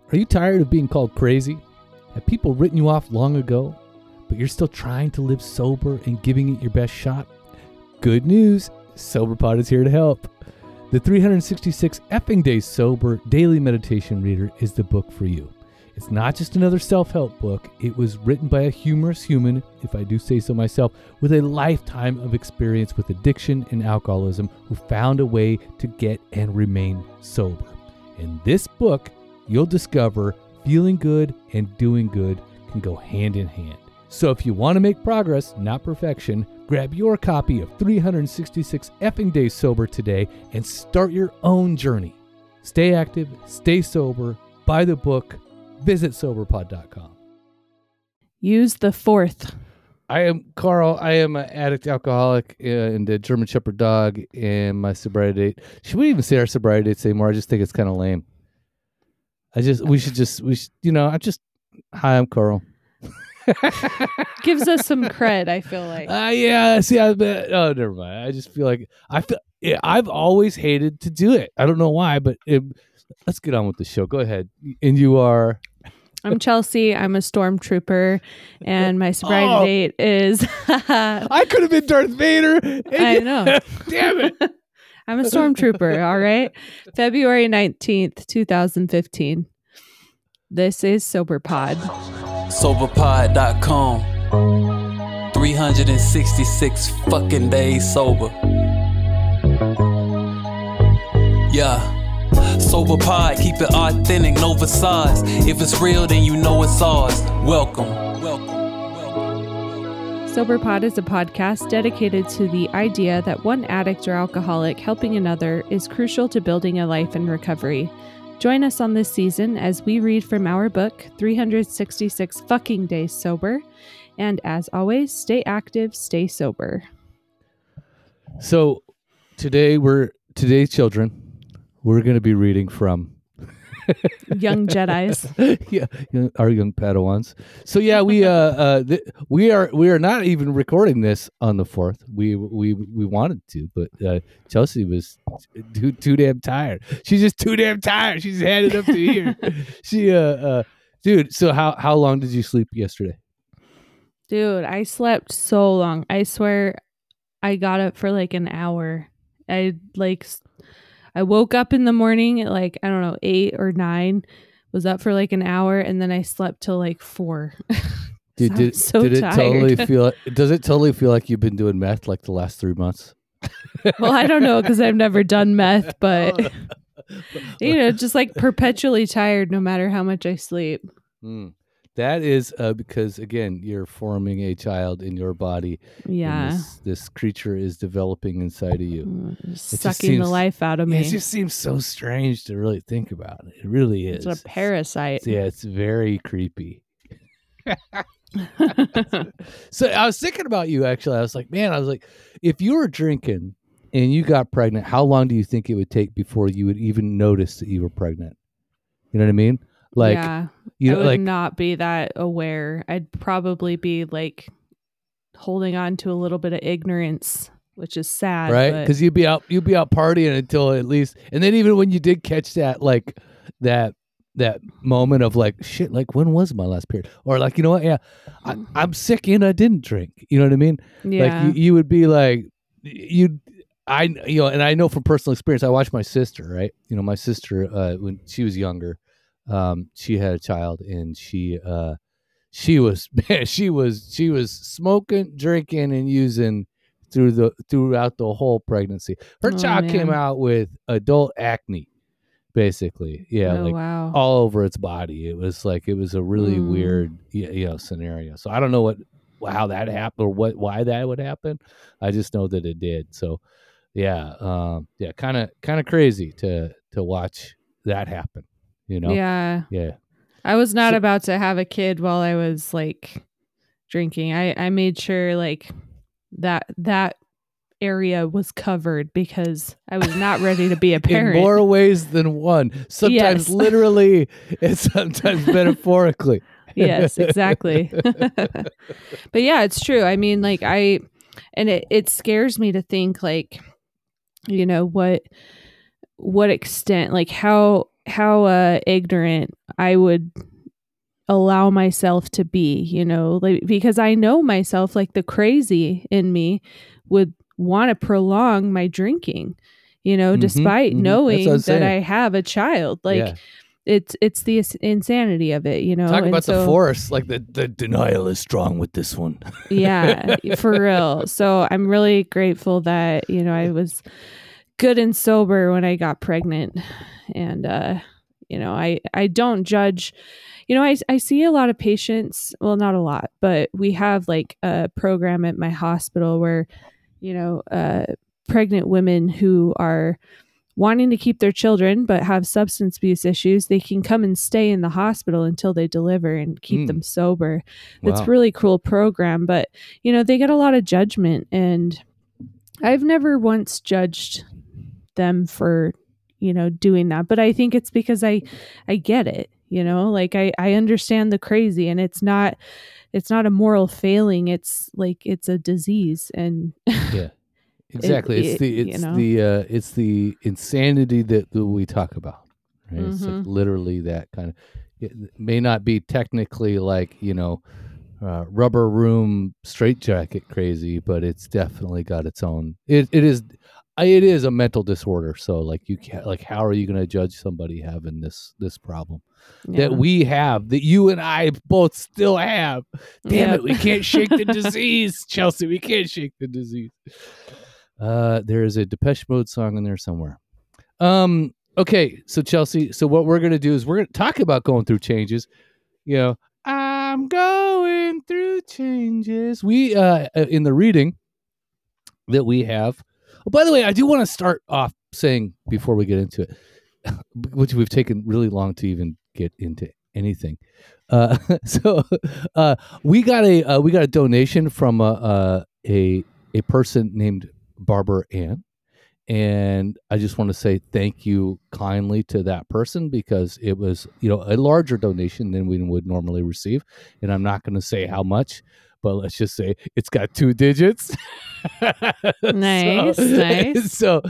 Are you tired of being called crazy? Have people written you off long ago, but you're still trying to live sober and giving it your best shot? Good news, SoberPod is here to help. The 366 effing days sober daily meditation reader is the book for you. It's not just another self-help book. It was written by a humorous human, if I do say so myself, with a lifetime of experience with addiction and alcoholism who found a way to get and remain sober. In this book, you'll discover feeling good and doing good can go hand in hand. So if you want to make progress, not perfection, grab your copy of 366 effing days sober today and start your own journey. Stay active, stay sober, buy the book, visit SoberPod.com. Use the fourth. I am Carl. I am an addict, alcoholic, and a German Shepherd dog, and my sobriety date. Should we even say our sobriety dates anymore? I just think it's kind of lame. Hi, I'm Carl. Gives us some cred, I feel like. Never mind. I just feel like I've always hated to do it. I don't know why, but let's get on with the show. Go ahead. And you are? I'm Chelsea. I'm a stormtrooper, and my sobriety date is... I could have been Darth Vader. I know. Damn it. I'm a stormtrooper, all right? February 19th, 2015. This is SoberPod. SoberPod.com. 366 fucking days sober. Yeah. SoberPod, keep it authentic, no facades. If it's real, then you know it's ours. Welcome. SoberPod is a podcast dedicated to the idea that one addict or alcoholic helping another is crucial to building a life in recovery. Join us on this season as we read from our book, 366 fucking days sober. And as always, stay active, stay sober. So today's children, we're going to be reading from Young Jedis. Our young Padawans. So we are not even recording this on the 4th. We wanted to, but Chelsea was too damn tired. She's just too damn tired. She's headed up to here. Dude. So how long did you sleep yesterday? Dude, I slept so long. I swear, I got up for like an hour. I woke up in the morning at 8 or 9, was up for like an hour, and then I slept till like 4. Dude, does it totally feel like you've been doing meth like the last 3 months? Well, I don't know because I've never done meth, but just like perpetually tired no matter how much I sleep. That is because, again, you're forming a child in your body. Yeah. This creature is developing inside of you. Sucking the life out of me. It just seems so strange to really think about it. It really is. It's a parasite. It's very creepy. So I was thinking about you, actually. I was like, if you were drinking and you got pregnant, how long do you think it would take before you would even notice that you were pregnant? You know what I mean? I would not be that aware. I'd probably be like holding on to a little bit of ignorance, which is sad, right? Because you'd be out partying until at least, and then even when you did catch that that moment of like, shit, like when was my last period? Or like, you know what? Yeah, I'm sick and I didn't drink. You know what I mean? Yeah. Like you would be like, and I know from personal experience. I watched my sister, right? My sister when she was younger. She had a child, and she was smoking, drinking, and using throughout the whole pregnancy. Her child came out with adult acne, basically. Yeah, wow. All over its body. It was a really weird, scenario. So I don't know how that happened or why that would happen. I just know that it did. So kind of crazy to watch that happen. Yeah. Yeah. I was not about to have a kid while I was like drinking. I made sure like that area was covered because I was not ready to be a parent. In more ways than one. Sometimes literally and sometimes metaphorically. Yes, exactly. But yeah, it's true. I mean, like it scares me to think like, what extent, like how ignorant I would allow myself to be, like, because I know myself, like the crazy in me would want to prolong my drinking, despite knowing that I have a child. Like it's the insanity of it, Talk And about the force, like the denial is strong with this one. Yeah, for real. So I'm really grateful that, I was good and sober when I got pregnant. And, I don't judge. I see a lot of patients, well, not a lot, but we have like a program at my hospital where, pregnant women who are wanting to keep their children but have substance abuse issues, they can come and stay in the hospital until they deliver and keep them sober. It's a really cool program, but they get a lot of judgment, and I've never once judged them for doing that, but I think it's because I get it, like I understand the crazy, and it's not a moral failing, it's like it's a disease. And yeah, exactly. It's the insanity that we talk about, right? It's like literally that kind of. It may not be technically like rubber room straitjacket crazy, but it's definitely got its own. It is a mental disorder. So like you can't, like, how are you going to judge somebody having this problem that we have, that you and I both still have? Damn it, we can't shake the disease, Chelsea. We can't shake the disease. There is a Depeche Mode song in there somewhere. Okay, so Chelsea, so what we're going to do is we're going to talk about going through changes. I'm going through changes. We in the reading that we have. Oh, by the way, I do want to start off saying before we get into it, which we've taken really long to even get into anything. So we got a donation from a person named Barbara Ann. And I just want to say thank you kindly to that person, because it was, a larger donation than we would normally receive. And I'm not going to say how much, but let's just say it's got 2 digits. Nice. So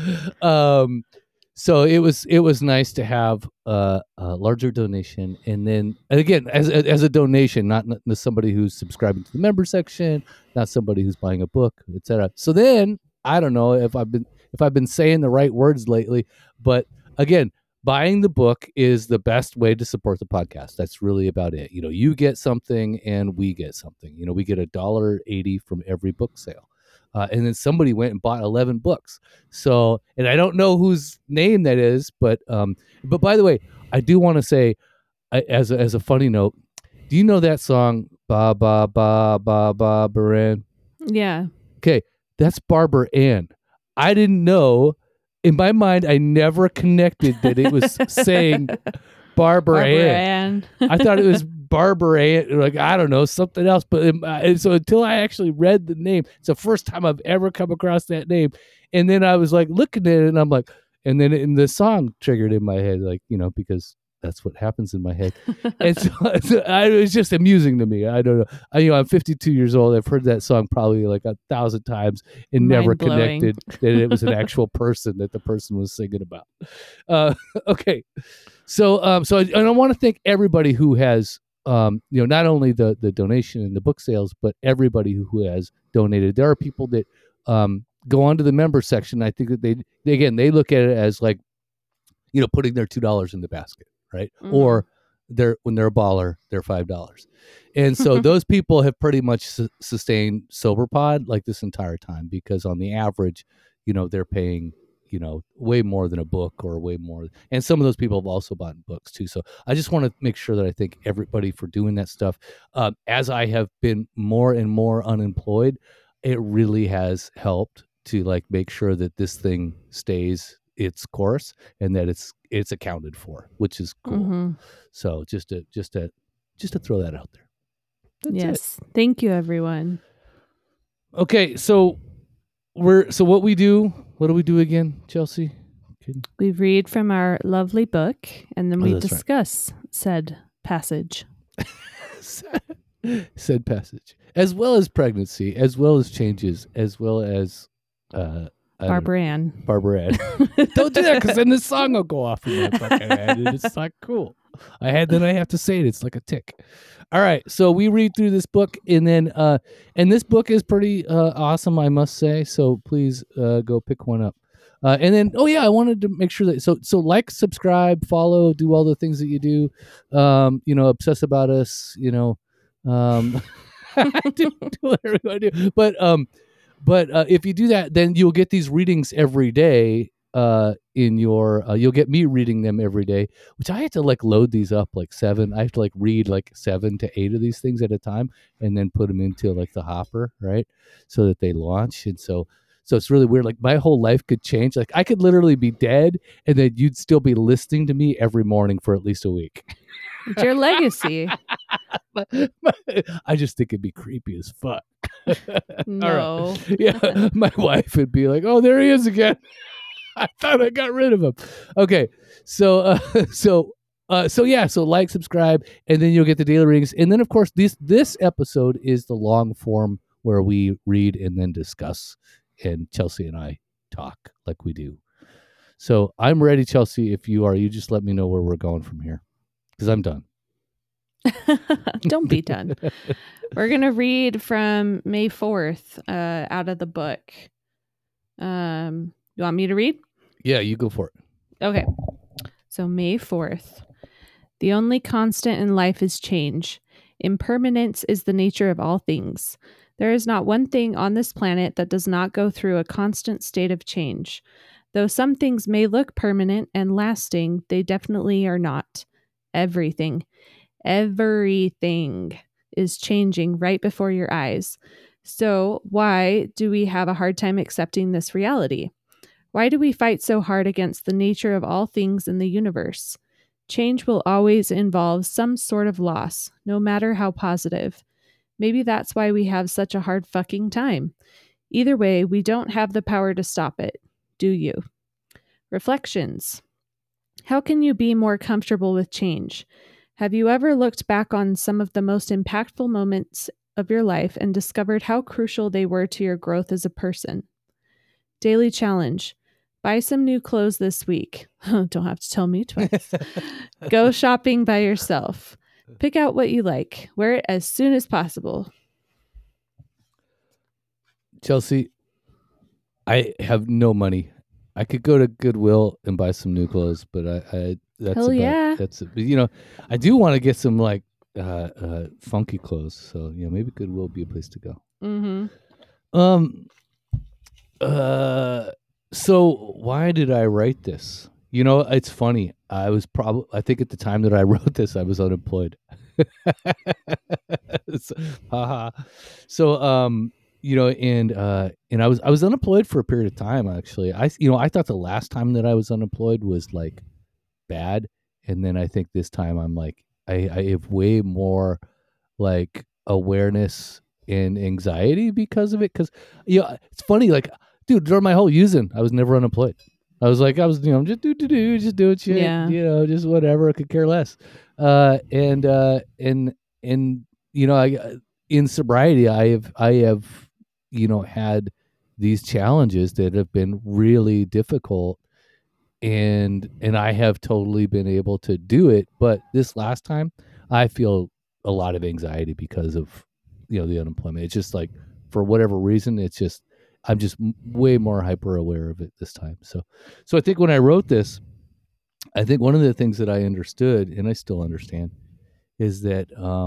it was nice to have a larger donation. And then again, as a donation, not somebody who's subscribing to the member section, not somebody who's buying a book, etc. So then I don't know if I've been saying the right words lately, but again, buying the book is the best way to support the podcast. That's really about it. You get something and we get something. We get $1.80 from every book sale. And then somebody went and bought 11 books. So, and I don't know whose name that is, but by the way, I do want to say, as a funny note, do you know that song, Ba Ba Ba Ba Ba Baran? Yeah. Okay, that's Barbara Ann. I didn't know. In my mind, I never connected that it was saying Barbara Ann. I thought it was Barbara Ann, like, I don't know, something else. But so until I actually read the name, it's the first time I've ever come across that name. And then I was like looking at it, and I'm like, and then the song triggered in my head, like, because that's what happens in my head. And so it was just amusing to me. I don't know. I'm 52 years old. I've heard that song probably like 1,000 times and never connected that it was an actual person that the person was singing about. Okay. So I want to thank everybody who has, not only the donation and the book sales, but everybody who has donated. There are people that go onto the member section. I think that they look at it as like, putting their $2 in the basket. Right. Mm-hmm. Or when they're a baller, they're $5. And so those people have pretty much sustained SoberPod like this entire time, because on the average, they're paying, way more than a book, or way more. And some of those people have also bought books too. So I just want to make sure that I thank everybody for doing that stuff. As I have been more and more unemployed, it really has helped to like make sure that this thing stays its course and that it's accounted for, which is cool. Mm-hmm. So just to throw that out there. That's it. Thank you, everyone. Okay, so what do we do again, Chelsea? We read from our lovely book, and then we discuss said passage. Said passage, as well as pregnancy, as well as changes, as well as Barbara Ann. Barbara Ann. Don't do that, because then the song will go off in my fucking head, and it's not cool. Then I have to say it. It's like a tick. All right, so we read through this book, and then and this book is pretty awesome, I must say. So please go pick one up. And then, I wanted to make sure that so like, subscribe, follow, do all the things that you do. Obsess about us. Do whatever you want to do. But if you do that, then you'll get these readings every day. You'll get me reading them every day, which I have to like load these up like 7. I have to like read like 7 to 8 of these things at a time, and then put them into like the hopper, right? So that they launch. And so it's really weird. Like my whole life could change. Like I could literally be dead, and then you'd still be listening to me every morning for at least a week. It's your legacy. I just think it'd be creepy as fuck. No. Right. Yeah, my wife would be like, "Oh, there he is again. I thought I got rid of him." Okay, so like, subscribe, and then you'll get the daily readings. And then, of course, this episode is the long form where we read and then discuss, and Chelsea and I talk like we do. So I'm ready, Chelsea. If you are, you just let me know where we're going from here, because I'm done. Don't be done. We're going to read from May 4th out of the book. You want me to read? Yeah, you go for it. Okay. So May 4th. The only constant in life is change. Impermanence is the nature of all things. There is not one thing on this planet that does not go through a constant state of change. Though some things may look permanent and lasting, they definitely are not. Everything is changing right before your eyes. So why do we have a hard time accepting this reality? Why do we fight so hard against the nature of all things in the universe? Change will always involve some sort of loss, no matter how positive. Maybe that's why we have such a hard fucking time. Either way, we don't have the power to stop it. Do you? Reflections. How can you be more comfortable with change? Have you ever looked back on some of the most impactful moments of your life and discovered how crucial they were to your growth as a person? Daily challenge. Buy some new clothes this week. Don't have to tell me twice. Go shopping by yourself. Pick out what you like. Wear it as soon as possible. Chelsea, I have no money. I could go to Goodwill and buy some new clothes, but I do want to get some like funky clothes. So maybe Goodwill would be a place to go. Mm-hmm. So why did I write this? It's funny. I think at the time that I wrote this, I was unemployed. So, and I was unemployed for a period of time, actually. I thought the last time that I was unemployed was like bad. And then I think this time I'm like, I have way more like awareness and anxiety because of it. Cause it's funny, like, dude, during my whole using, I was never unemployed. I was just doing shit, Yeah. just whatever. I could care less. In sobriety, I have had these challenges that have been really difficult, and I have totally been able to do it. But this last time, I feel a lot of anxiety because of the unemployment. It's just like, for whatever reason, it's just, I'm just way more hyper aware of it this time. So I think when I wrote this, I think one of the things that I understood, and I still understand, is that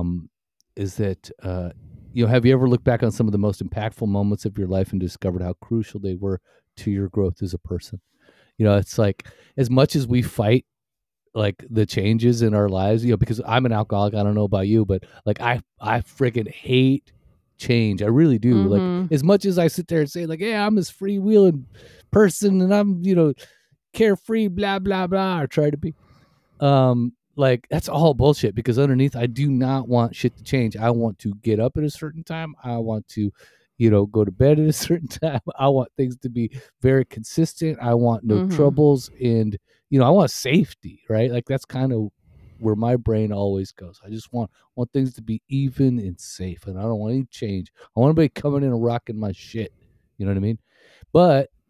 have you ever looked back on some of the most impactful moments of your life and discovered how crucial they were to your growth as a person? It's like, as much as we fight like the changes in our lives, because I'm an alcoholic, I don't know about you, but like I freaking hate change. I really do. Mm-hmm. Like, as much as I sit there and say like, yeah, I'm this freewheeling person and I'm, carefree, blah, blah, blah, or try to be, like, that's all bullshit, because underneath, I do not want shit to change. I want to get up at a certain time. I want to, go to bed at a certain time. I want things to be very consistent. I want no troubles, and, I want safety, right? Like, that's kind of where my brain always goes. I just want things to be even and safe, and I don't want any change. I want anybody coming in and rocking my shit. You know what I mean? But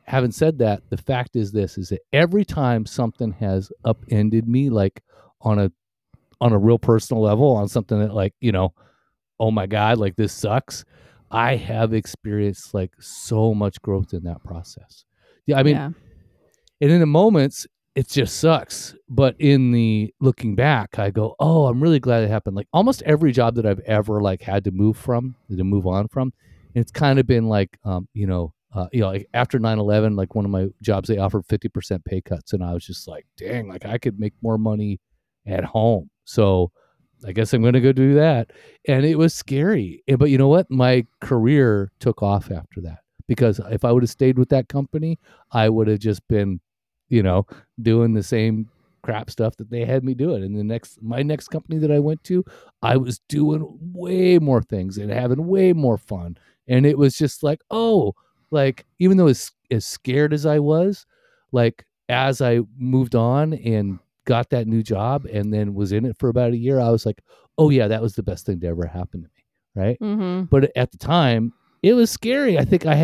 having said that, the fact is that every time something has upended me, like on a real personal level, on something that like, oh my God, like this sucks, I have experienced like so much growth in that process. Yeah. I mean, and in the moments, it just sucks. But in the looking back, I go, oh, I'm really glad it happened. Like almost every job that I've ever like had to move on from, it's kind of been like, like after 9/11, like one of my jobs, they offered 50% pay cuts. And I was just like, dang, like I could make more money at home. So I guess I'm going to go do that. And it was scary. But you know what? My career took off after that, because if I would have stayed with that company, I would have just been, doing the same crap stuff that they had me doing. And my next company that I went to, I was doing way more things and having way more fun. And it was just like, oh, like, even though as scared as I was, like as I moved on and got that new job and then was in it for about a year, I was like, oh yeah, that was the best thing to ever happen to me. Right. Mm-hmm. But at the time it was scary. I think I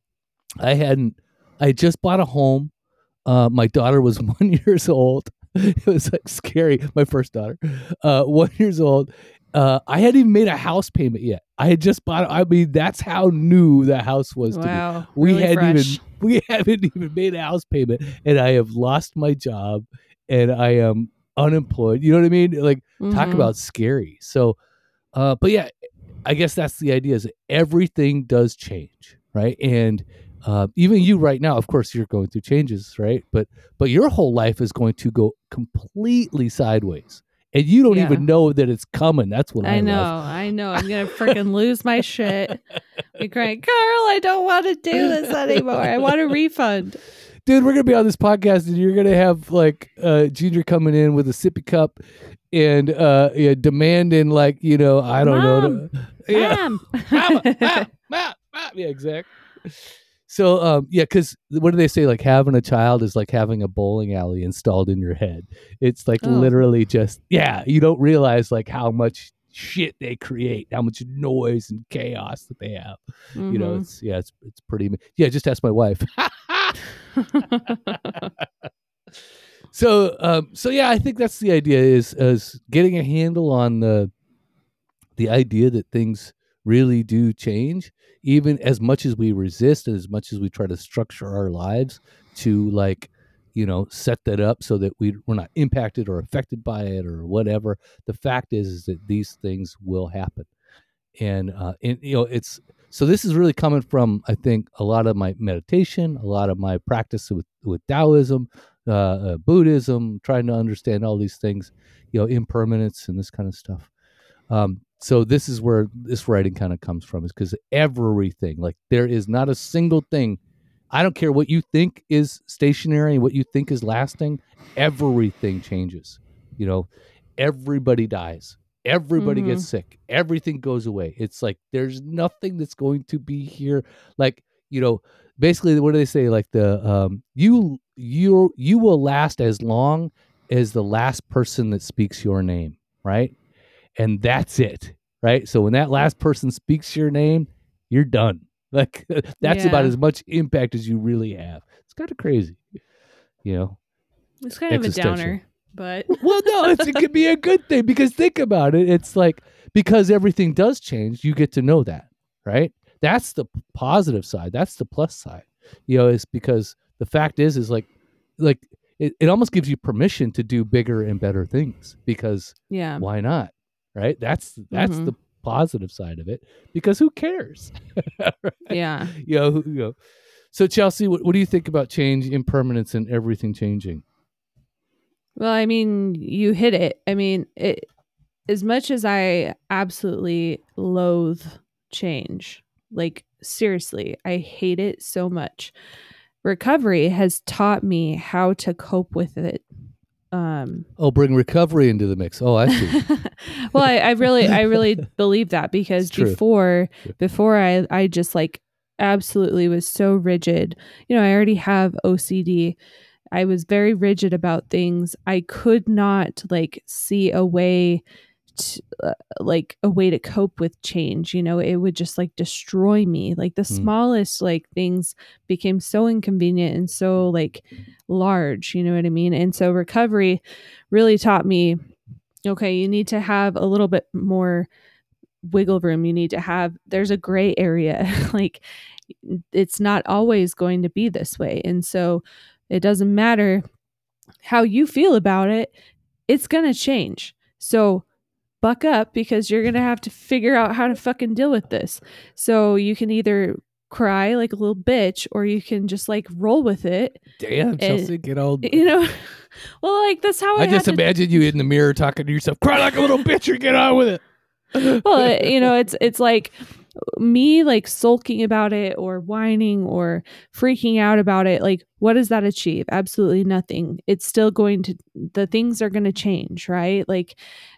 just bought a home. My daughter was 1 year old. It was like scary. My first daughter, 1 year old. I hadn't even made a house payment yet. I had just bought. I mean, that's how new the house was to me. We haven't even made a house payment, and I have lost my job, and I am unemployed. You know what I mean? Like, talk about scary. So, but yeah, I guess that's the idea. Is that everything does change, right? And even you right now, of course, you're going through changes, right? But your whole life is going to go completely sideways. And you don't even know that it's coming. That's what I love. I know. I'm going to freaking lose my shit. Be crying, Carl, I don't want to do this anymore. I want a refund. Dude, we're going to be on this podcast and you're going to have like Junior coming in with a sippy cup and demanding like, I don't know. Mom. Mom. Yeah, exactly. So, because what do they say? Like having a child is like having a bowling alley installed in your head. It's like literally just, you don't realize like how much shit they create, how much noise and chaos that they have. Mm-hmm. It's pretty, just ask my wife. So I think that's the idea is getting a handle on the idea that things really do change, even as much as we resist and as much as we try to structure our lives to like, set that up so that we're not impacted or affected by it or whatever. The fact is that these things will happen. And it's, so this is really coming from, I think, a lot of my meditation, a lot of my practice with Taoism, Buddhism, trying to understand all these things, impermanence and this kind of stuff. So this is where this writing kind of comes from, is because everything, like there is not a single thing. I don't care what you think is stationary, what you think is lasting. Everything changes. Everybody dies. Everybody gets sick. Everything goes away. It's like there's nothing that's going to be here. Like, basically, what do they say? Like you will last as long as the last person that speaks your name, right? And that's it, right? So when that last person speaks your name, you're done. Like that's about as much impact as you really have. It's kind of crazy, It's kind of a downer, but well, no, it could be a good thing, because think about it. It's like, because everything does change, you get to know that, right? That's the positive side. That's the plus side. Is because the fact is like it almost gives you permission to do bigger and better things, because why not? Right? That's the positive side of it, because who cares? Right? Yeah. So Chelsea, what do you think about change, impermanence, and everything changing? Well, I mean, you hit it. I mean, as much as I absolutely loathe change, like seriously, I hate it so much. Recovery has taught me how to cope with it. Bring recovery into the mix. Oh, I see. Well, I really believe that, because before I just like absolutely was so rigid. I already have OCD. I was very rigid about things. I could not like see a way like a way to cope with change. It would just like destroy me. Like the smallest like things became so inconvenient and so like large, you know what I mean? And so recovery really taught me, okay, you need to have a little bit more wiggle room. There's a gray area. Like it's not always going to be this way. And so it doesn't matter how you feel about it, it's going to change. So buck up, because you're going to have to figure out how to fucking deal with this. So you can either cry like a little bitch, or you can just like roll with it. Damn, Chelsea, get old. Well, like that's how I just imagine you in the mirror talking to yourself, cry like a little bitch or get on with it. Well, it's like me like sulking about it or whining or freaking out about it. Like, what does that achieve? Absolutely nothing. It's still the things are going to change, right? Like,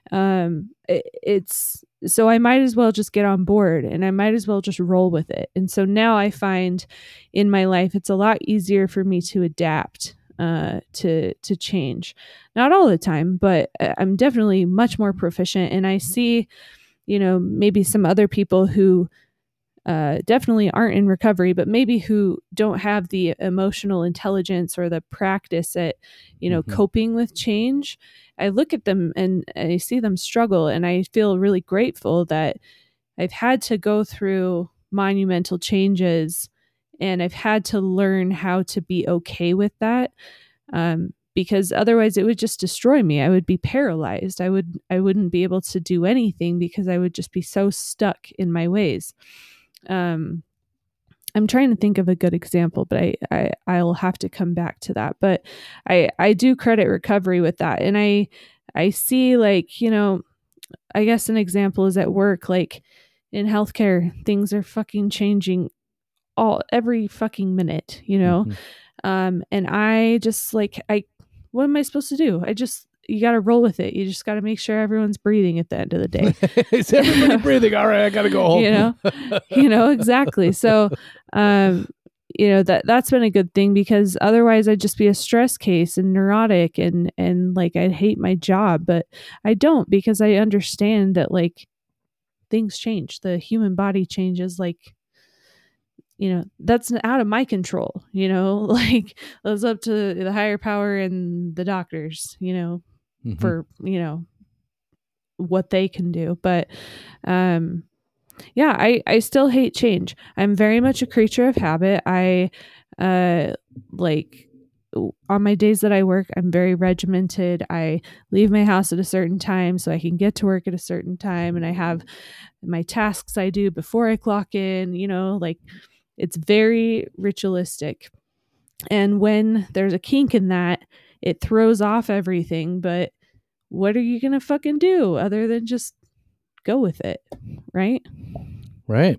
so I might as well just get on board, and I might as well just roll with it. And so now I find in my life, it's a lot easier for me to adapt to change. Not all the time, but I'm definitely much more proficient. And I see, maybe some other people who definitely aren't in recovery, but maybe who don't have the emotional intelligence or the practice at, coping with change. I look at them and I see them struggle, and I feel really grateful that I've had to go through monumental changes, and I've had to learn how to be okay with that. Because otherwise it would just destroy me. I would be paralyzed. I wouldn't be able to do anything because I would just be so stuck in my ways. I'm trying to think of a good example, but I'll have to come back to that. But I do credit recovery with that. And I see, like, I guess an example is at work, like in healthcare, things are fucking changing every fucking minute, and I just what am I supposed to do? You got to roll with it. You just got to make sure everyone's breathing at the end of the day. Is everybody breathing? All right, I got to go home. Exactly. So, that's been a good thing, because otherwise I'd just be a stress case and neurotic and like I'd hate my job, but I don't, because I understand that like things change. The human body changes, like, that's out of my control, like that's up to the higher power and the doctors, for, what they can do. But, I still hate change. I'm very much a creature of habit. I, on my days that I work, I'm very regimented. I leave my house at a certain time so I can get to work at a certain time. And I have my tasks I do before I clock in, like, it's very ritualistic. And when there's a kink in that, it throws off everything. But what are you going to fucking do other than just go with it? Right? Right.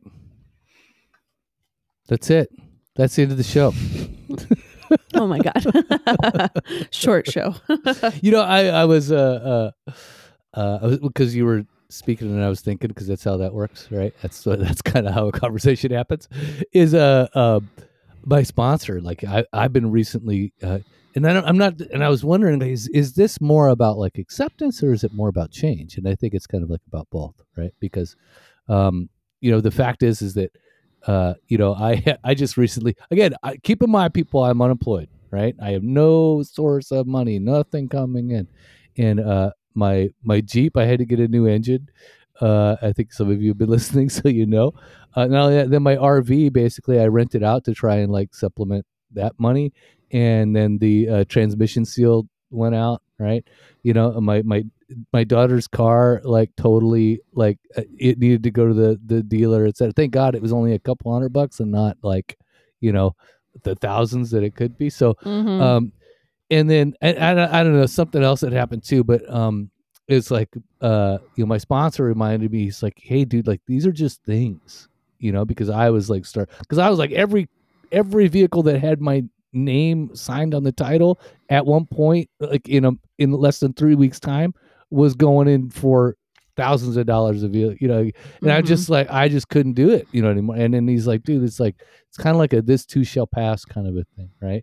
That's it. That's the end of the show. Oh my God. Short show. I was because you were speaking and I was thinking, because that's how that works, right? That's kind of how a conversation happens. Is my sponsor, like I've been recently, and I'm not, and I was wondering, is this more about like acceptance, or is it more about change? And I think it's kind of like about both, right? Because the fact is that I just recently, again, keep in mind, people, I'm unemployed, right? I have no source of money, nothing coming in, and my Jeep, I had to get a new engine. I think some of you have been listening, so then my RV, basically, I rented out to try and like supplement that money, and then the transmission seal went out, right? My daughter's car, like, totally, like, it needed to go to the dealer, etc. Thank God it was only a couple $100 and not like the thousands that it could be. So and then I don't know, something else that happened too, but it's like my sponsor reminded me, he's like, hey dude, like, these are just things, because I was like every vehicle that had my name signed on the title at one point, like in less than 3 weeks time, was going in for thousands of dollars a vehicle, and I just like, I just couldn't do it, anymore. And then he's like, dude, it's kind of like a this too shall pass kind of a thing, right?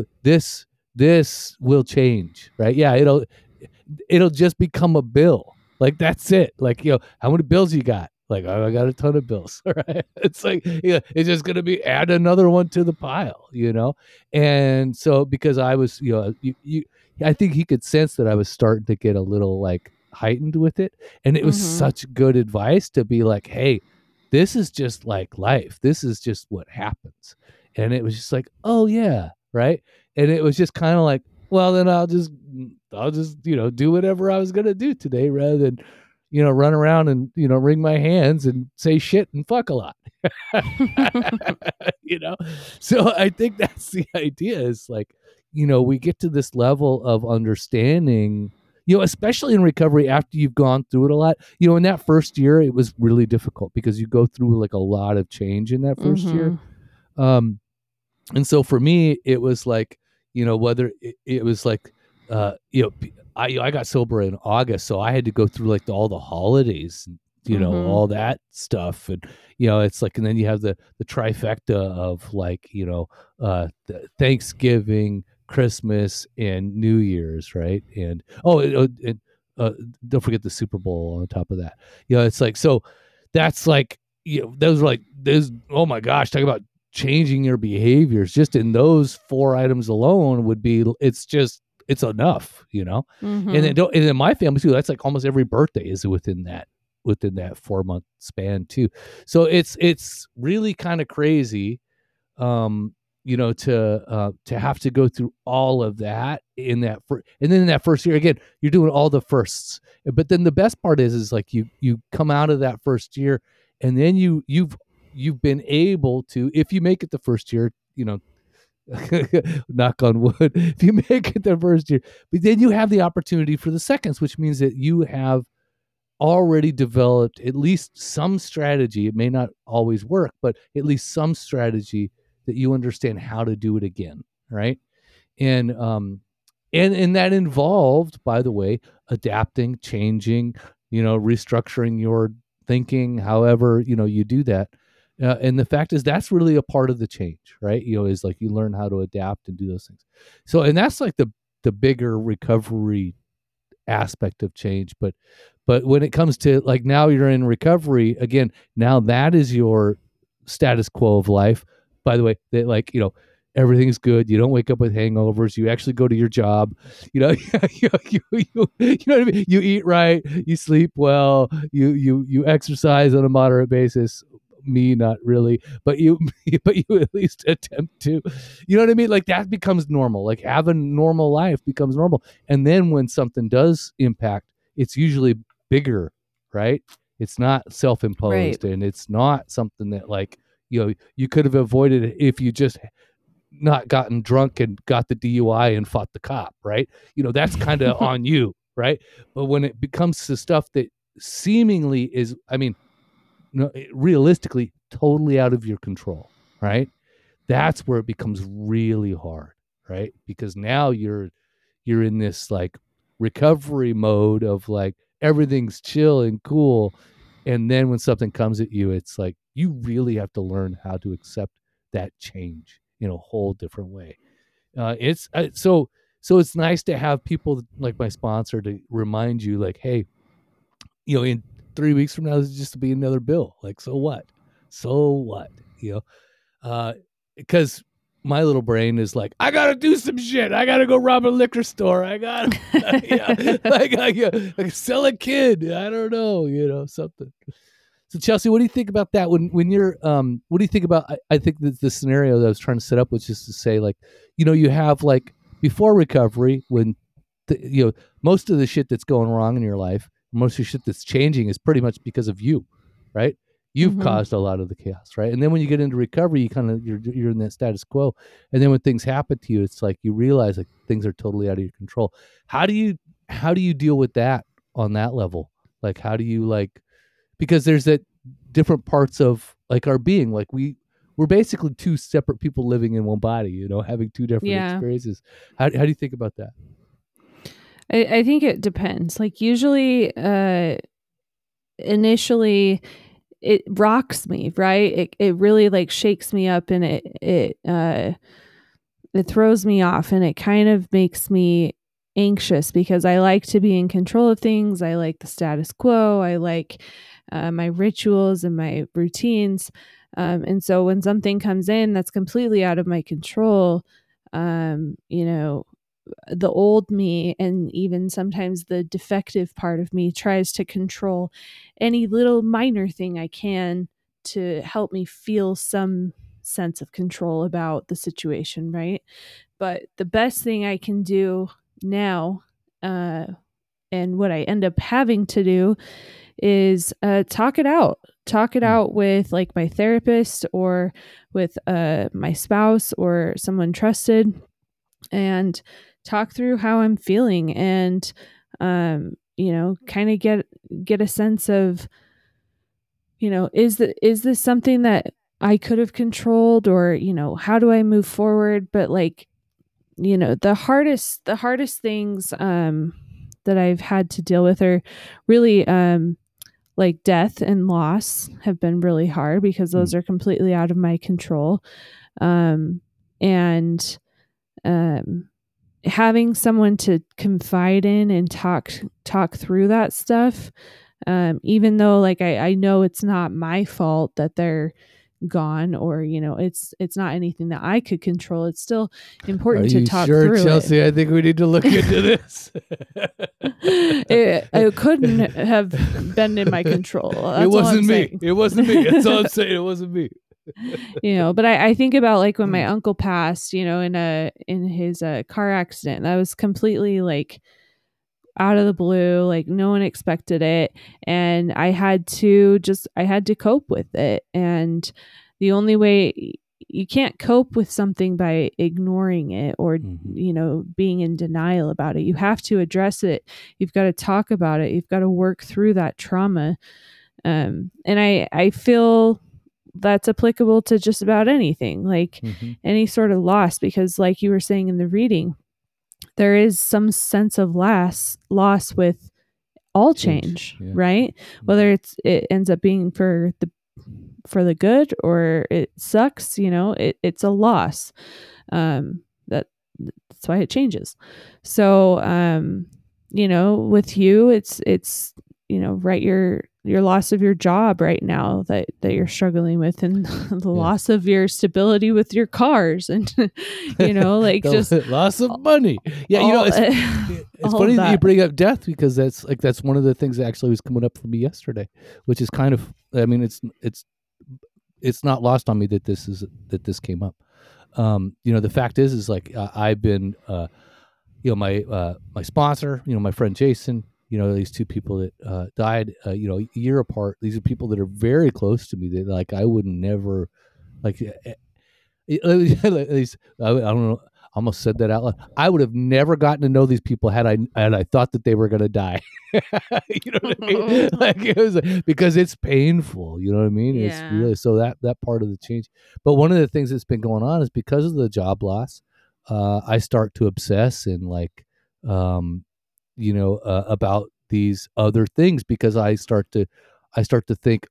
This will change, right? Yeah, it'll just become a bill, Like, that's it. Like, how many bills you got? Like, oh, I got a ton of bills. Right? It's like, it's just going to be add another one to the pile, And so because I was, I think he could sense that I was starting to get a little like heightened with it. And it was such good advice to be like, hey, this is just like life. This is just what happens. And it was just like, oh yeah. Right. And it was just kind of like, well, then I'll just, do whatever I was going to do today rather than, run around and, wring my hands and say shit and fuck a lot. So I think that's the idea is like, we get to this level of understanding, especially in recovery after you've gone through it a lot. In that first year, it was really difficult because you go through like a lot of change in that first year. And so for me, it was like, whether it was like, I got sober in August, so I had to go through like all the holidays, all that stuff. And, it's like, and then you have the trifecta of like, the Thanksgiving, Christmas, and New Year's. Right. And, don't forget the Super Bowl on top of that. It's like, so that's like, those are like, oh my gosh, talk about changing your behaviors just in those 4 items alone would be, it's enough, and in my family too, that's like almost every birthday is within that 4-month span too. So it's really kind of crazy, to have to go through all of that and then in that first year, again, you're doing all the firsts, but then the best part is like you come out of that first year and then you've been able to, if you make it the first year, knock on wood, if you make it the first year, but then you have the opportunity for the seconds, which means that you have already developed at least some strategy. It may not always work, but at least some strategy that you understand how to do it again. Right. And that involved, by the way, adapting, changing, restructuring your thinking, however, you do that. And the fact is that's really a part of the change, right? Is like you learn how to adapt and do those things. So, and that's like the bigger recovery aspect of change. But when it comes to like now you're in recovery again, now that is your status quo of life. By the way, that like, everything's good. You don't wake up with hangovers. You actually go to your job. You know what I mean? You eat right. You sleep well. You exercise on a moderate basis. Me, not really, but you at least attempt to. You know what I mean? Like that becomes normal. Like having normal life becomes normal. And then when something does impact, it's usually bigger, right? It's not self-imposed, right. And it's not something that like you could have avoided it if you just not gotten drunk and got the DUI and fought the cop, right? That's kind of on you, right? But when it becomes the stuff that seemingly is, realistically totally out of your control, right? That's where it becomes really hard, right? Because now you're in this like recovery mode of like everything's chill and cool, and then when something comes at you, it's like you really have to learn how to accept that change in a whole different way. So it's nice to have people like my sponsor to remind you like, hey, in 3 weeks from now, this is just to be another bill. Like, so what? Because my little brain is like, I gotta do some shit. I gotta go rob a liquor store. I gotta, like sell a kid. I don't know, something. So Chelsea, what do you think about that? When you're, what do you think about? I think that the scenario that I was trying to set up was just to say, like, you have like before recovery when, most of the shit that's going wrong in your life, most of the shit that's changing is pretty much because of you, right? You've caused a lot of the chaos, right? And then when you get into recovery, you kind of you're in that status quo, and then when things happen to you, it's like you realize like things are totally out of your control. How do you deal with that on that level? Like, how do you like? Because there's that different parts of like our being, like we're basically two separate people living in one body, having two different experiences. How do you think about that? I think it depends. Like usually, initially, it rocks me, right? It really like shakes me up, and it throws me off, and it kind of makes me anxious because I like to be in control of things. I like the status quo. I like my rituals and my routines. And so when something comes in that's completely out of my control, the old me and even sometimes the defective part of me tries to control any little minor thing I can to help me feel some sense of control about the situation, right? But the best thing I can do now, and what I end up having to do is talk it out. Talk it out with like my therapist or with my spouse or someone trusted, and talk through how I'm feeling, and kind of get a sense of, is this something that I could have controlled, or how do I move forward? But like, the hardest things that I've had to deal with are really like death and loss have been really hard because those are completely out of my control. And having someone to confide in and talk through that stuff, even though like I know it's not my fault that they're gone, or it's not anything that I could control, it's still important to talk through. Are you sure, Chelsea? I think we need to look into this. It couldn't have been in my control. It wasn't me. It wasn't me. That's all I'm saying. It wasn't me. But I think about like when my uncle passed, in his car accident. That was completely like out of the blue, like no one expected it, and I had to cope with it. And the only way, you can't cope with something by ignoring it or being in denial about it. You have to address it. You've got to talk about it. You've got to work through that trauma. And I feel that's applicable to just about anything, like any sort of loss, because like you were saying in the reading, there is some sense of loss with all change. Right? Whether it ends up being for the good or it sucks, it's a loss. That's why it changes. So, with you, it's right, your loss of your job right now that you're struggling with, and the loss of your stability with your cars, and like just loss of money. Yeah, it's funny that you bring up death, because that's one of the things that actually was coming up for me yesterday, which is kind of, I mean, it's not lost on me that this came up. The fact is like I've been my sponsor, my friend Jason, these two people that died, a year apart. These are people that are very close to me that like I would never, like, at least, I don't know, I almost said that out loud. I would have never gotten to know these people had I thought that they were going to die. You know what I mean? Like, it was because it's painful. You know what I mean? Yeah. It's really, so that part of the change. But one of the things that's been going on is because of the job loss, I start to obsess and like, about these other things, because I start to think,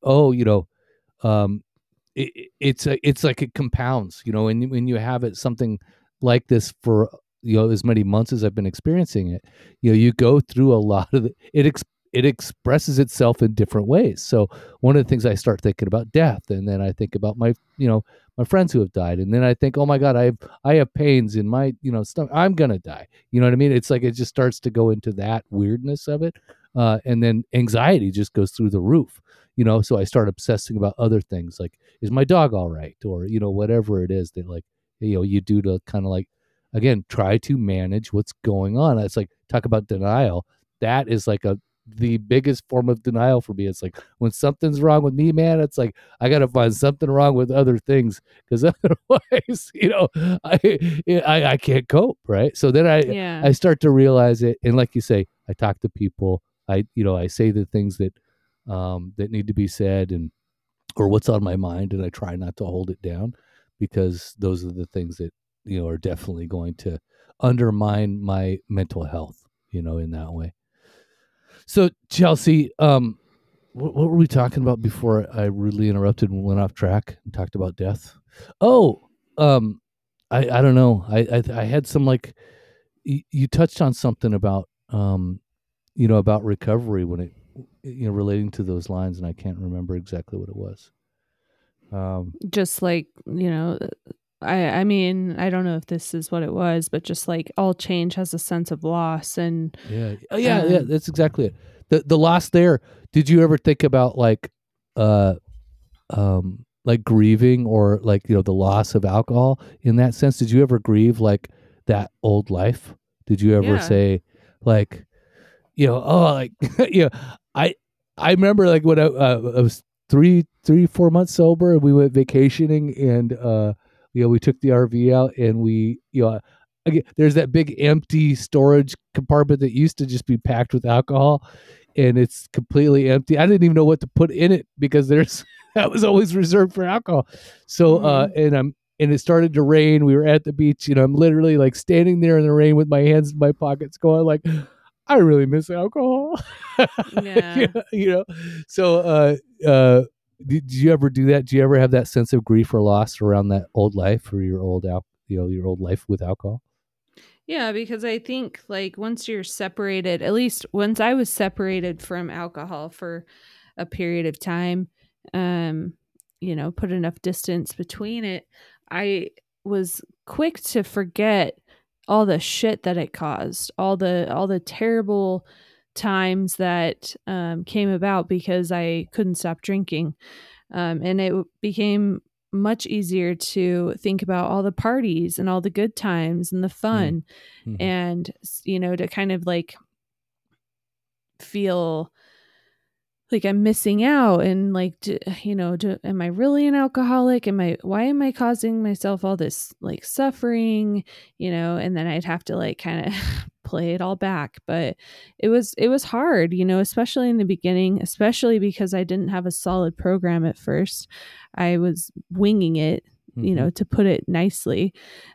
it's like it compounds, when you have it, something like this for, as many months as I've been experiencing it, you go through a lot of it expresses itself in different ways. So one of the things, I start thinking about death, and then I think about my friends who have died, and then I think, oh my God, I have pains in my stomach. I'm gonna die. You know what I mean? It's like it just starts to go into that weirdness of it, and then anxiety just goes through the roof. So I start obsessing about other things, like, is my dog all right, or whatever it is that, like, you do to kind of like, again, try to manage what's going on. It's like, talk about denial. That is like the biggest form of denial for me. It's like, when something's wrong with me, man, it's like I got to find something wrong with other things, because otherwise, I can't cope, right? So then I start to realize it, and like you say, I talk to people. I say the things that need to be said, or what's on my mind, and I try not to hold it down, because those are the things that are definitely going to undermine my mental health, in that way. So, Chelsea, what were we talking about before I rudely interrupted and went off track and talked about death? Oh, I don't know. I had some, like, you touched on something about about recovery when it relating to those lines, and I can't remember exactly what it was. Just like, I mean, I don't know if this is what it was, but just like all change has a sense of loss. And yeah, that's exactly it. The loss there. Did you ever think about like grieving, or like, the loss of alcohol in that sense? Did you ever grieve like that old life? Did you ever say like, I remember like when I was 4 months sober, and we went vacationing, and we took the RV out, and we again, there's that big empty storage compartment that used to just be packed with alcohol, and it's completely empty. I didn't even know what to put in it because that was always reserved for alcohol. So and it started to rain. We were at the beach, I'm literally like standing there in the rain with my hands in my pockets, going like, I really miss alcohol. Yeah. So did you ever do that? Do you ever have that sense of grief or loss around that old life, or your old your old life with alcohol? Yeah, because I think like once you're separated, at least once I was separated from alcohol for a period of time, put enough distance between it, I was quick to forget all the shit that it caused, all the terrible times that came about because I couldn't stop drinking. And it became much easier to think about all the parties and all the good times and the fun, and, to kind of like feel like I'm missing out, and like, am I really an alcoholic? Why am I causing myself all this like suffering, and then I'd have to like kind of play it all back. But it was hard, especially in the beginning, especially because I didn't have a solid program at first. I was winging it, to put it nicely.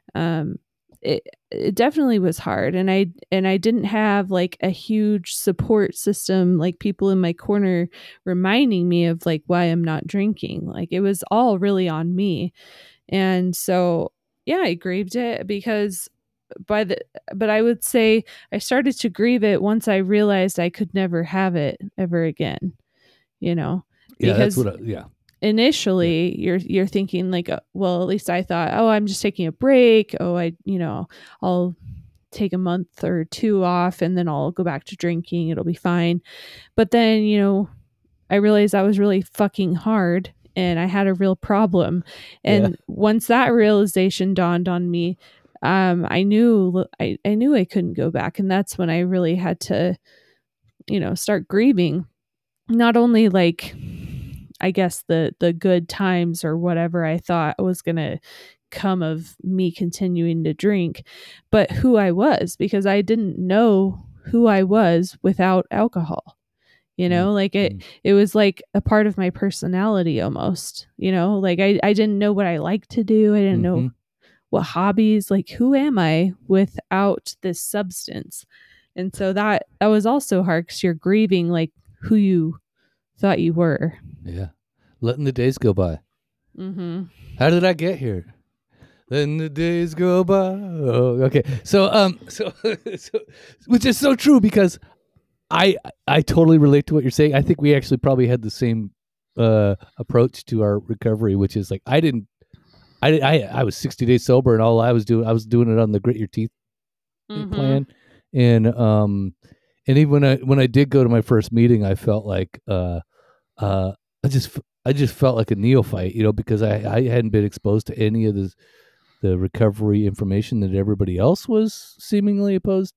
It definitely was hard, and I didn't have like a huge support system, like people in my corner reminding me of like why I'm not drinking. Like it was all really on me. And so I grieved it because but I would say I started to grieve it once I realized I could never have it ever again, because initially you're thinking like, well, at least I thought, oh, I'm just taking a break. Oh, I'll take a month or two off and then I'll go back to drinking. It'll be fine. But then, I realized that was really fucking hard and I had a real problem. And once that realization dawned on me, I knew I couldn't go back. And that's when I really had to, start grieving, not only like, I guess the good times or whatever I thought was going to come of me continuing to drink, but who I was, because I didn't know who I was without alcohol. Like it was like a part of my personality almost, like I didn't know what I liked to do. I didn't know what hobbies, like who am I without this substance? And so that was also hard because you're grieving like who you thought you were. Yeah. Letting the days go by. How did I get here? Letting the days go by. Oh, okay. So which is so true, because I totally relate to what you're saying. I think we actually probably had the same approach to our recovery, which is like I was 60 days sober, and all I was doing it on the grit your teeth plan. And even when I did go to my first meeting, I felt like I just felt like a neophyte, because I hadn't been exposed to any of the recovery information that everybody else was seemingly exposed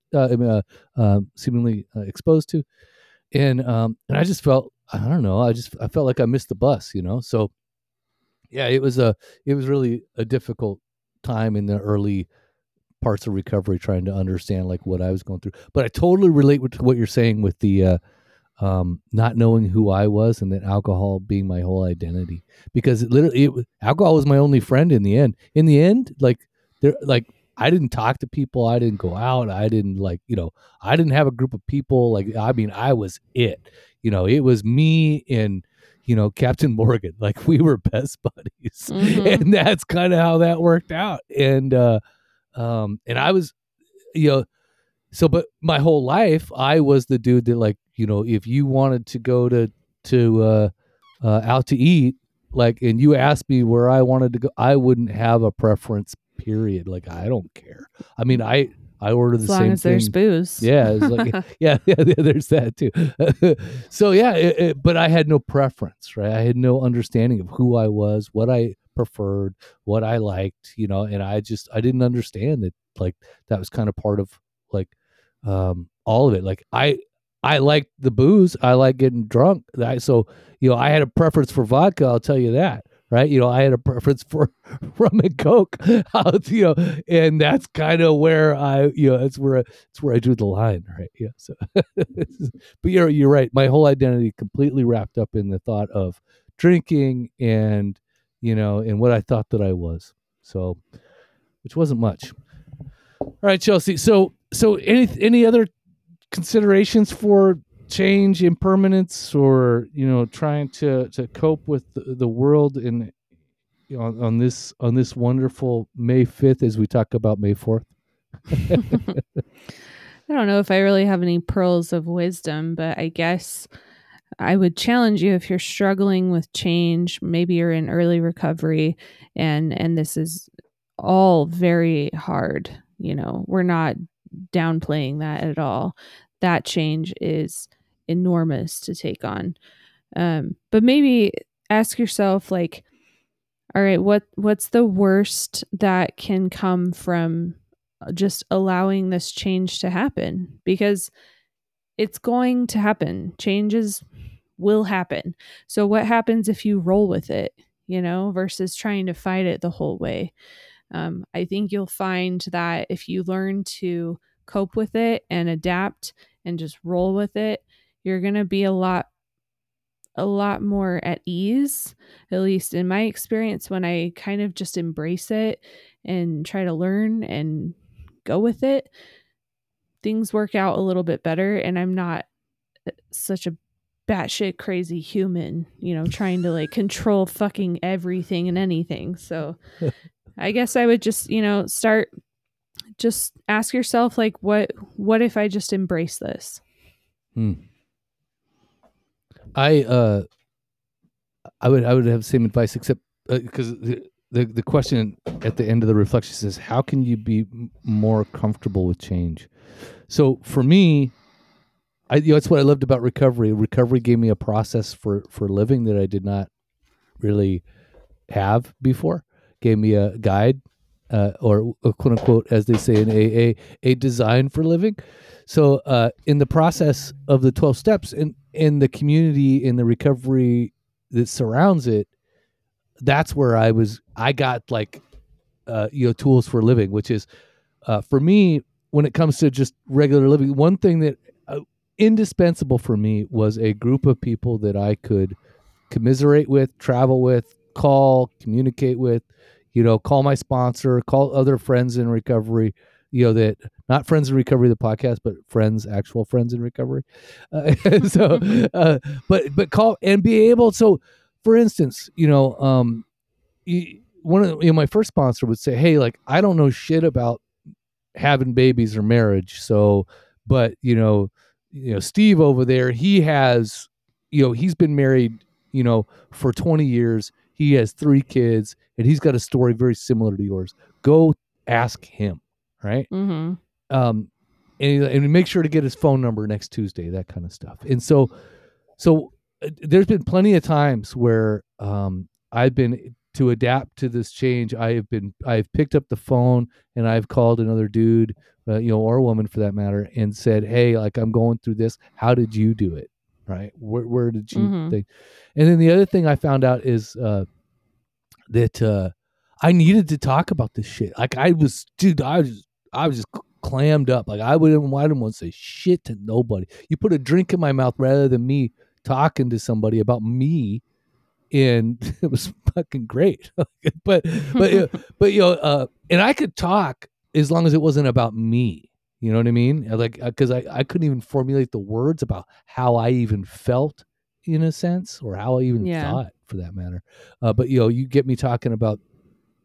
to, and I just felt, I don't know, I felt like I missed the bus, So yeah, it was really a difficult time in the early parts of recovery, trying to understand like what I was going through. But I totally relate to what you're saying with the not knowing who I was, and that alcohol being my whole identity, because alcohol was my only friend in the end. In the end, I didn't talk to people. I didn't go out. I didn't I didn't have a group of people. I was it. It was me and Captain Morgan. Like we were best buddies, and that's kind of how that worked out. And I was, So, but my whole life, I was the dude that, like, you know, if you wanted to go to out to eat, like, and you asked me where I wanted to go, I wouldn't have a preference. Period. Like, I don't care. I mean, I order the As same long as thing. there's booze. Yeah, it's like yeah, there's that too. So yeah, but I had no preference, right? I had no understanding of who I was, what I preferred, what I liked, you know, and I didn't understand that, like, that was kind of part of, like, all of it. Like, I like the booze, I like getting drunk. So, you know, I had a preference for vodka, I'll tell you that. Right, you know, I had a preference for rum and coke, you know, and that's kind of where that's where I drew the line, right? Yeah. So, but you're right. My whole identity completely wrapped up in the thought of drinking, and, you know, and what I thought that I was. So, which wasn't much. All right, Chelsea. So any other considerations for change, impermanence, or, you know, trying to cope with the world in, you know, on this wonderful May 5th as we talk about May 4th? I don't know if I really have any pearls of wisdom, but I guess I would challenge you, if you're struggling with change, maybe you're in early recovery, and this is all very hard. You know, we're not downplaying that at all. That change is enormous to take on. But maybe ask yourself, like, all right, what's the worst that can come from just allowing this change to happen? Because it's going to happen. Changes will happen. So what happens if you roll with it, you know, versus trying to fight it the whole way? I think you'll find that if you learn to cope with it and adapt and just roll with it, you're going to be a lot more at ease, at least in my experience, when I kind of just embrace it and try to learn and go with it. Things work out a little bit better, and I'm not such a batshit crazy human, you know, trying to, like, control fucking everything and anything. So I guess I would just, you know, just ask yourself, like, what if I just embrace this? I would have the same advice, except because the question at the end of the reflection says, how can you be more comfortable with change? So for me, that's what I loved about recovery. Recovery gave me a process for living that I did not really have before. Gave me a guide, or a quote unquote, as they say in AA, a design for living. So in the process of the 12 steps, in the community, in the recovery that surrounds it, that's where I got, like, tools for living, which is, for me, when it comes to just regular living, one thing that indispensable for me was a group of people that I could commiserate with, travel with, call, communicate with, you know, call my sponsor, call other friends in recovery, you know, that not friends in recovery, the podcast, but friends, actual friends in recovery. But call and be able. So, for instance, you know, one of my first sponsor would say, "Hey, like, I don't know shit about having babies or marriage, so, but you know, Steve over there, he has, you know, he's been married, you know, for 20 years. He has 3 kids, and he's got a story very similar to yours. Go ask him." Right. Mm-hmm. And make sure to get his phone number next Tuesday, that kind of stuff. And so there's been plenty of times where I've been, to adapt to this change, I've picked up the phone and I've called another dude, or a woman for that matter, and said, "Hey, like, I'm going through this. How did you do it? Right? Where did you think?" And then the other thing I found out is that I needed to talk about this shit. Like, I was just clammed up. Like, I didn't want to say shit to nobody. You put a drink in my mouth rather than me talking to somebody about me, and it was fucking great. but and I could talk as long as it wasn't about me. You know what I mean? Like, because I couldn't even formulate the words about how I even felt, in a sense, or how I even thought, for that matter. But you get me talking about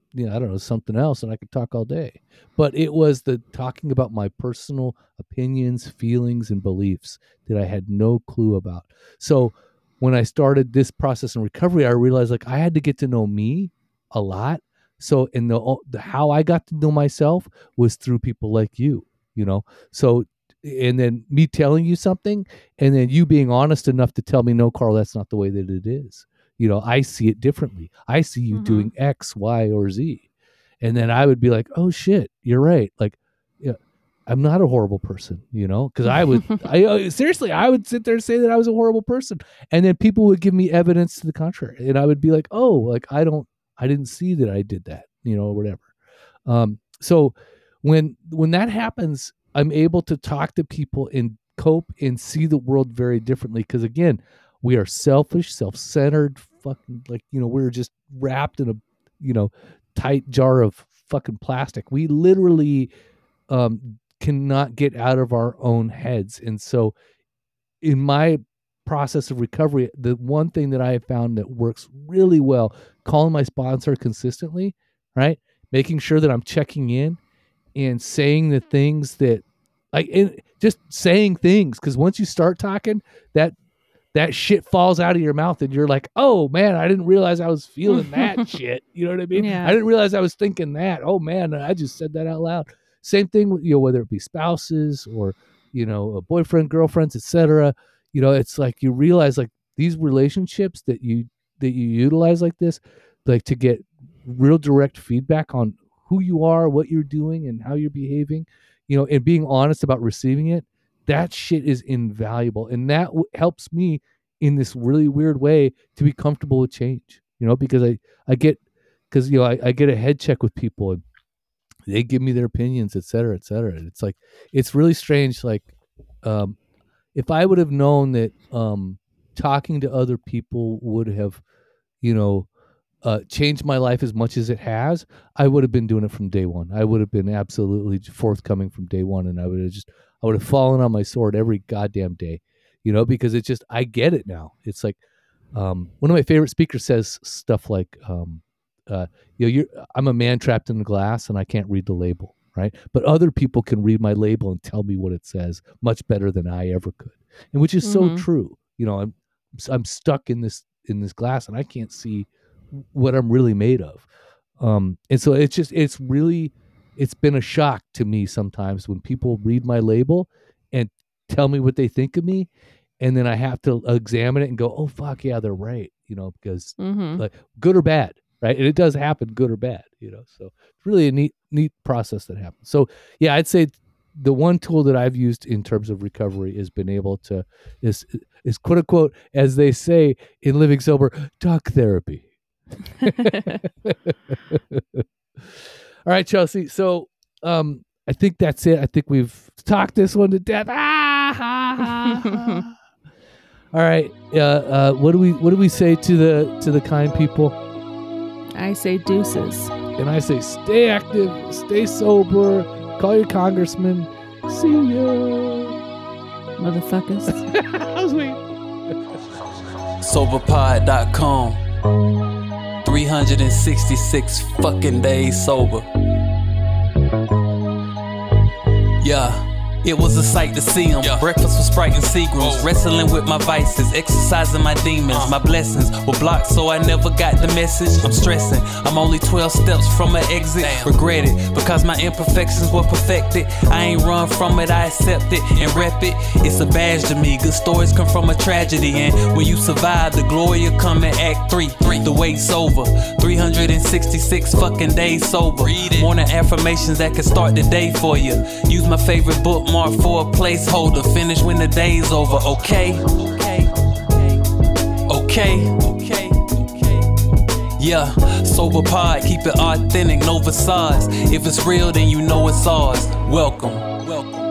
I don't know, something else, and I could talk all day. But it was the talking about my personal opinions, feelings, and beliefs that I had no clue about. So when I started this process in recovery, I realized like I had to get to know me a lot. So in the how I got to know myself was through people like you, So and then me telling you something, and then you being honest enough to tell me, no, Carl, that's not the way that it is. I see it differently. I see you doing X, Y, or Z. And then I would be like, oh shit, you're right. Like, yeah, I'm not a horrible person, because I would, seriously, I would sit there and say that I was a horrible person. And then people would give me evidence to the contrary. And I would be like, oh, like, I didn't see that I did that, or whatever. So when that happens, I'm able to talk to people and cope and see the world very differently. Because again, we are selfish, self-centered, fucking we're just wrapped in a, tight jar of fucking plastic. We literally cannot get out of our own heads. And so in my process of recovery, the one thing that I have found that works really well, calling my sponsor consistently, right? Making sure that I'm checking in and saying the things that just saying things. Because once you start talking, that shit falls out of your mouth and you're like, oh man, I didn't realize I was feeling that shit. You know what I mean? Yeah. I didn't realize I was thinking that. Oh man, I just said that out loud. Same thing with, whether it be spouses or, a boyfriend, girlfriends, etc. It's like you realize like these relationships that you utilize like this, like to get real direct feedback on who you are, what you're doing, and how you're behaving, and being honest about receiving it. That shit is invaluable. And that helps me in this really weird way to be comfortable with change, because I get a head check with people and they give me their opinions, et cetera, et cetera. And it's like, it's really strange. Like, if I would have known that, talking to other people would have, changed my life as much as it has, I would have been doing it from day one. I would have been absolutely forthcoming from day one. And I would have fallen on my sword every goddamn day, because it's just, I get it now. It's like, one of my favorite speakers says stuff like, I'm a man trapped in a glass and I can't read the label, right? But other people can read my label and tell me what it says much better than I ever could. And which is so true. I'm stuck in this glass and I can't see what I'm really made of. And so it's been a shock to me sometimes when people read my label and tell me what they think of me. And then I have to examine it and go, oh, fuck, yeah, they're right. Because like good or bad, right? And it does happen, good or bad, so it's really a neat process that happens. So yeah, I'd say the one tool that I've used in terms of recovery has been able to, is quote unquote, as they say in Living Sober, talk therapy. All right, Chelsea. So I think that's it. I think we've talked this one to death. All right. What do we say to the kind people? I say deuces. And I say stay active, stay sober, call your congressman. See ya, motherfuckers. Sweet. Soberpod.com. 366 fucking days sober. Yeah. It was a sight to see him. Breakfast with Sprite and Seagrams. Wrestling with my vices, exercising my demons. My blessings were blocked, so I never got the message. I'm stressing, I'm only 12 steps from an exit. Regret it, because my imperfections were perfected. I ain't run from it, I accept it and rep it. It's a badge to me, good stories come from a tragedy. And when you survive, the glory will come in Act 3. The wait's over, 366 fucking days sober. Morning affirmations that can start the day for you. Use my favorite book mark for a placeholder. Finish when the day's over. Okay. Yeah, Sober Pod, keep it authentic, no facades. If it's real, then you know it's ours. Welcome.